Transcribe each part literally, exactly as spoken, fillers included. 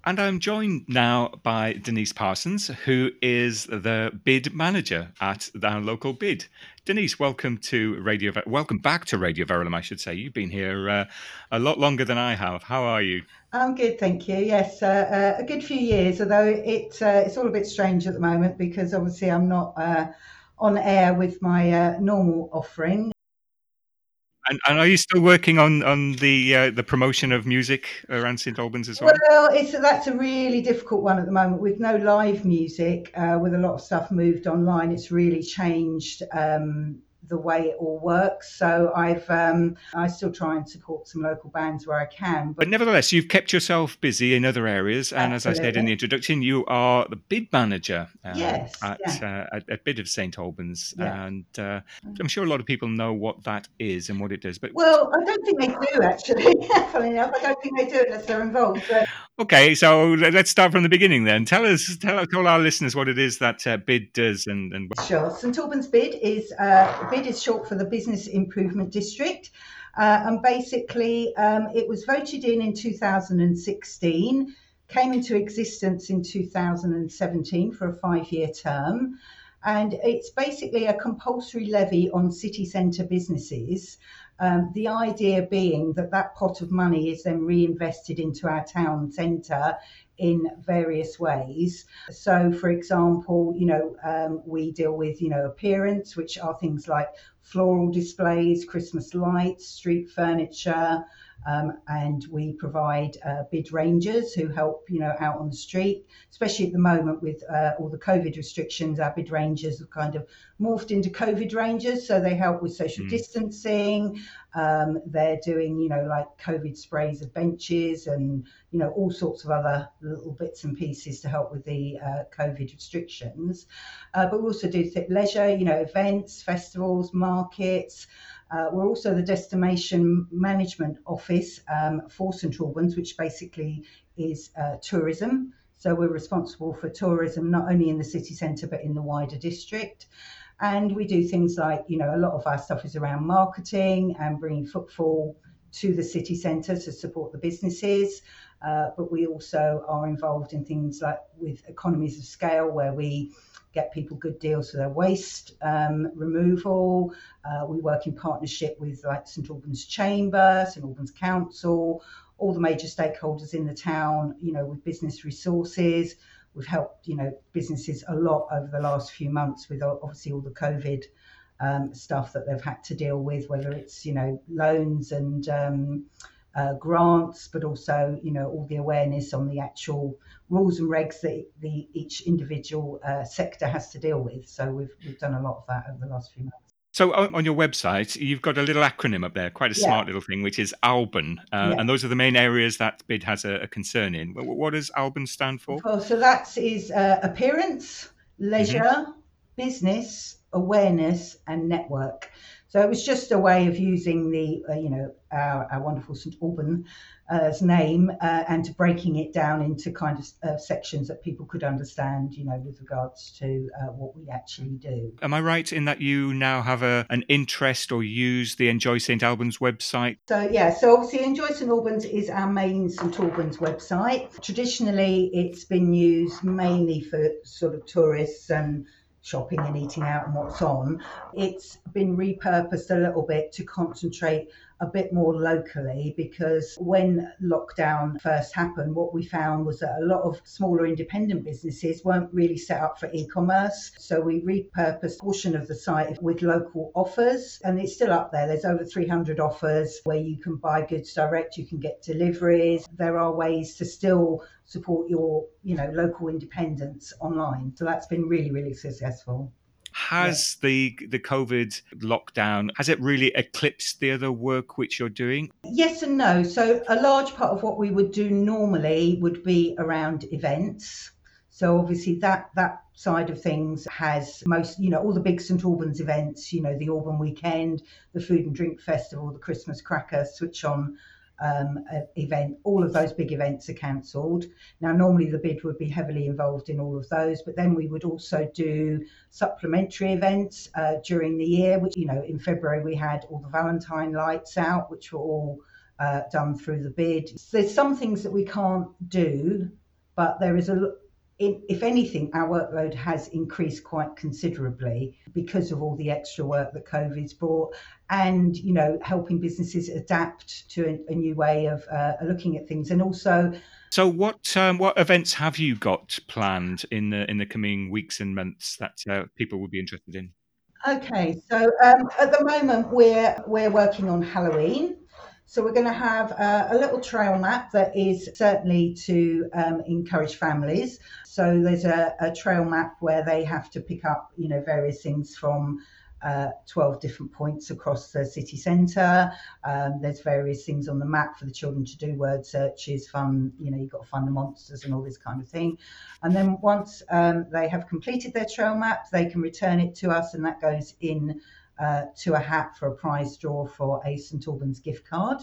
And I'm joined now by Denise Parsons, who is the bid manager at our local bid. Denise, welcome to Radio. Welcome back to Radio Verulam, I should say. You've been here uh, a lot longer than I have. How are you? I'm good, thank you. Yes, uh, uh, a good few years, although it uh, it's all a bit strange at the moment because obviously I'm not uh, on air with my uh, normal offering. And, and are you still working on on the uh, the promotion of music around St Albans as well? Well, it's that's a really difficult one at the moment with no live music. Uh, with a lot of stuff moved online, it's really changed um, the way it all works. So I've um, I still try and support some local bands where I can. But nevertheless, you've kept yourself busy in other areas, and Absolutely. As I said in the introduction, you are the bid manager um, yes, at, yeah. uh, at at Bid of St Albans, Yeah. and uh, I'm sure a lot of people know what that is and what it does. But well, I don't think they do actually. Funny enough, I don't think they do unless they're involved. But okay, so let's start from the beginning then. Tell us, tell, tell our listeners what it is that uh, Bid does, and, and sure. St Albans Bid is uh, Bid is short for the Business Improvement District. Uh, and basically, um, it was voted in in two thousand sixteen, came into existence in two thousand seventeen for a five-year term. And it's basically a compulsory levy on city centre businesses. Um, the idea being that that pot of money is then reinvested into our town centre in various ways. So, for example, you know, um, we deal with, you know, appearance, which are things like floral displays, Christmas lights, street furniture, um, and we provide uh, bid rangers who help, you know, out on the street, especially at the moment with uh, all the COVID restrictions. Our bid rangers have kind of morphed into COVID rangers, so they help with social mm. distancing. Um, they're doing, you know, like COVID sprays of benches and, you know, all sorts of other little bits and pieces to help with the uh, COVID restrictions. Uh, but we also do th- leisure, you know, events, festivals, markets. Uh, we're also the destination management office um, for St Albans, which basically is uh, tourism. So we're responsible for tourism, not only in the city centre, but in the wider district. And we do things like, you know, a lot of our stuff is around marketing and bringing footfall to the city centre to support the businesses. Uh, but we also are involved in things like with economies of scale, where we get people good deals for their waste um, removal. Uh, we work in partnership with like St Albans Chamber, St Albans Council, all the major stakeholders in the town, you know, with business resources. We've helped, you know, businesses a lot over the last few months with obviously all the COVID um, stuff that they've had to deal with, whether it's, you know, loans and um, uh, grants, but also, you know, all the awareness on the actual rules and regs that the each individual uh, sector has to deal with. So we've we've done a lot of that over the last few months. So on your website, you've got a little acronym up there, quite a smart yeah. little thing, which is ALBAN. Uh, yeah. And those are the main areas that Bid has a, a concern in. What does ALBAN stand for? Oh, so that is uh, appearance, leisure, mm-hmm. business, awareness, and network. So it was just a way of using the, uh, you know, our, our wonderful St Albans uh, name uh, and to breaking it down into kind of uh, sections that people could understand, you know, with regards to uh, what we actually do. Am I right in that you now have a an interest or use the Enjoy St Albans website? So, yeah, so obviously Enjoy St Albans is our main St Albans website. Traditionally, it's been used mainly for sort of tourists and shopping and eating out and what's on. It's been repurposed a little bit to concentrate a bit more locally, because when lockdown first happened, what we found was that a lot of smaller independent businesses weren't really set up for e-commerce. So we repurposed a portion of the site with local offers, and it's still up there. There's over three hundred offers where you can buy goods direct, you can get deliveries. There are ways to still support your, you know, local independents online. So that's been really, really successful. Has yeah. the the COVID lockdown, has it really eclipsed the other work which you're doing? Yes and no. So a large part of what we would do normally would be around events. So obviously that that side of things has most, you know, all the big St Albans events, you know, the Auburn Weekend, the Food and Drink Festival, the Christmas Cracker Switch On um, event, all of those big events are cancelled. Now, normally the bid would be heavily involved in all of those, but then we would also do supplementary events uh, during the year, which, you know, in February we had all the Valentine lights out, which were all uh, done through the bid. So there's some things that we can't do but there is a in, if anything, our workload has increased quite considerably because of all the extra work that COVID's brought, and you know, helping businesses adapt to a, a new way of uh, looking at things, and also. So, what um, what events have you got planned in the in the coming weeks and months that uh, people would be interested in? Okay, so um, at the moment we're we're working on Halloween. So we're going to have a, a little trail map that is certainly to um, encourage families. So there's a, a trail map where they have to pick up, you know, various things from uh, twelve different points across the city centre. Um, there's various things on the map for the children to do, word searches, fun, you know, you've got to find the monsters and all this kind of thing. And then once um, they have completed their trail map, they can return it to us, and that goes in uh, to a hat for a prize draw for a St Albans gift card.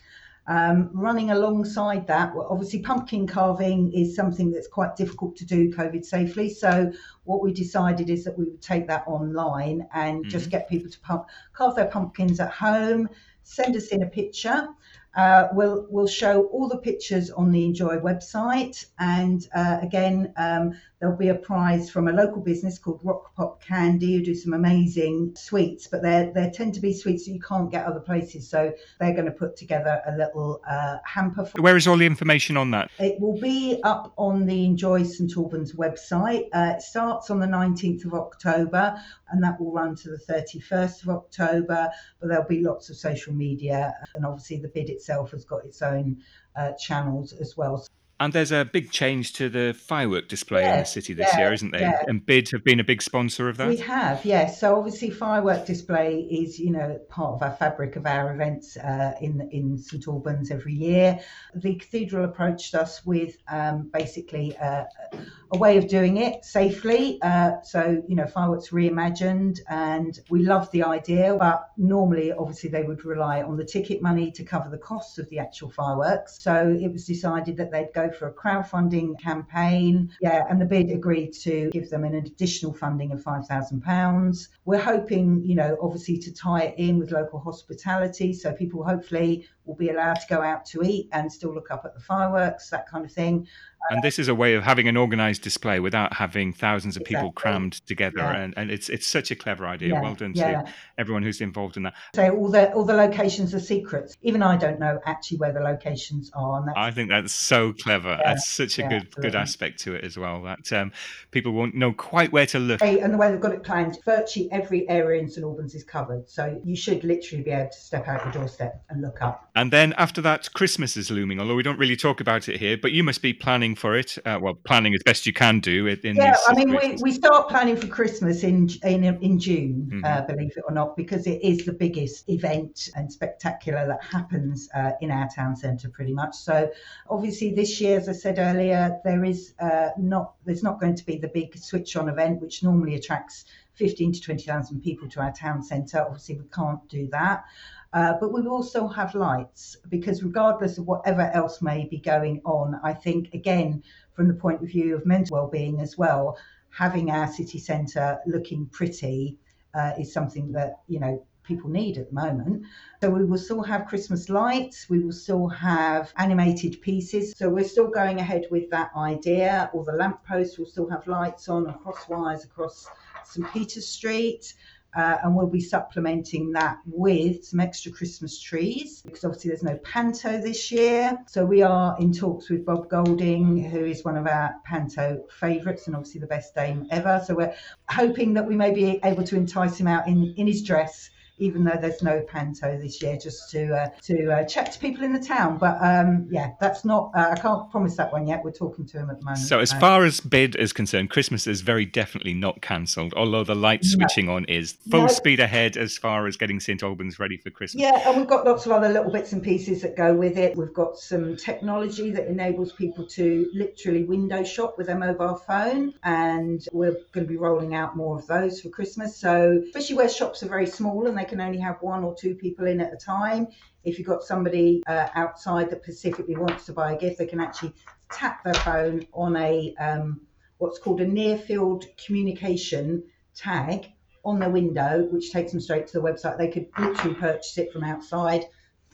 Um, running alongside that, well, obviously pumpkin carving is something that's quite difficult to do COVID safely. So what we decided is that we would take that online and mm-hmm. just get people to pump, carve their pumpkins at home, send us in a picture. Uh, we'll we'll show all the pictures on the Enjoy website, and uh, again um, there'll be a prize from a local business called Rock Pop Candy, who do some amazing sweets, but they they tend to be sweets that you can't get other places, so they're going to put together a little uh, hamper. For- Where is all the information on that? It will be up on the Enjoy St Albans website. Uh, it starts on the nineteenth of October, and that will run to the thirty-first of October, but there'll be lots of social media, and obviously the bid itself has got its own uh, channels as well. And there's a big change to the firework display yeah, in the city this yeah, year, isn't there? Yeah. And BID have been a big sponsor of that? We have, yes. So obviously firework display is, you know, part of our fabric of our events uh, in in St Albans every year. The Cathedral approached us with um, basically uh, a way of doing it safely. Uh, so, you know, fireworks reimagined, and we love the idea, but normally, obviously, they would rely on the ticket money to cover the costs of the actual fireworks. So it was decided that they'd go for a crowdfunding campaign. Yeah, and the BID agreed to give them an additional funding of five thousand pounds. We're hoping, you know, obviously to tie it in with local hospitality, so people hopefully will be allowed to go out to eat and still look up at the fireworks, that kind of thing. And this is a way of having an organised display without having thousands of people exactly. crammed together, yeah. and, and it's it's such a clever idea. Yeah. Well done yeah. to everyone who's involved in that. So all the all the locations are secrets. Even I don't know actually where the locations are. And that's, I think that's so clever. Yeah, that's such a yeah, good absolutely. good aspect to it as well. That um, people won't know quite where to look. And the way they've got it planned, virtually every area in St Albans is covered. So you should literally be able to step out your doorstep and look up. And then after that, Christmas is looming. Although we don't really talk about it here, but you must be planning for it. Uh, well. Planning as best you can do in yeah these I mean we, we start planning for Christmas in in, in June mm-hmm. uh, believe it or not, because it is the biggest event and spectacular that happens uh, in our town centre pretty much. So obviously this year, as I said earlier, there is uh, not there's not going to be the big switch on event which normally attracts fifteen to twenty thousand people to our town centre. Obviously we can't do that. Uh, but we will still have lights, because regardless of whatever else may be going on, I think, again, from the point of view of mental well-being as well, having our city centre looking pretty uh, is something that, you know, people need at the moment. So we will still have Christmas lights, we will still have animated pieces. So we're still going ahead with that idea. All the lampposts will still have lights on across wires across St Peter's Street. Uh, and we'll be supplementing that with some extra Christmas trees, because obviously there's no panto this year. So we are in talks with Bob Golding, who is one of our panto favourites and obviously the best dame ever. So we're hoping that we may be able to entice him out in, in his dress, even though there's no panto this year, just to uh, to uh, chat to people in the town. But um, yeah, that's not, uh, I can't promise that one yet. We're talking to him at the moment. So as far as BID is concerned, Christmas is very definitely not cancelled, although the light switching no. on is full no. speed ahead as far as getting St Albans ready for Christmas. Yeah, and we've got lots of other little bits and pieces that go with it. We've got some technology that enables people to literally window shop with their mobile phone, and we're going to be rolling out more of those for Christmas. So especially where shops are very small and they can only have one or two people in at a time. If you've got somebody uh, outside that specifically wants to buy a gift, they can actually tap their phone on a um, what's called a near field communication tag on their window, which takes them straight to the website. They could literally purchase it from outside,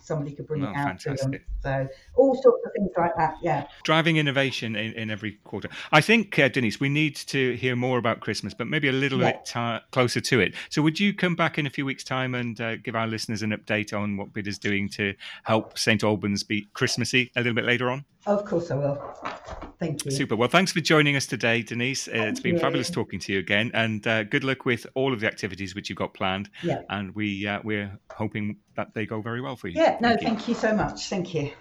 somebody could bring Oh, it out to them. fantastic. So all sorts of things like that, yeah. Driving innovation in, in every quarter. I think, uh, Denise, we need to hear more about Christmas, but maybe a little Yeah. bit ti closer to it. So would you come back in a few weeks' time and uh, give our listeners an update on what BID is doing to help Saint Albans be Christmassy a little bit later on? Of course I will. Thank you. Super. Well, thanks for joining us today, Denise. Uh, it's Thank been you. fabulous talking to you again, and uh, good luck with all of the activities which you've got planned. Yeah. And we uh, we're hoping that they go very well for you. Yeah, no, Thank you. thank you so much. Thank you.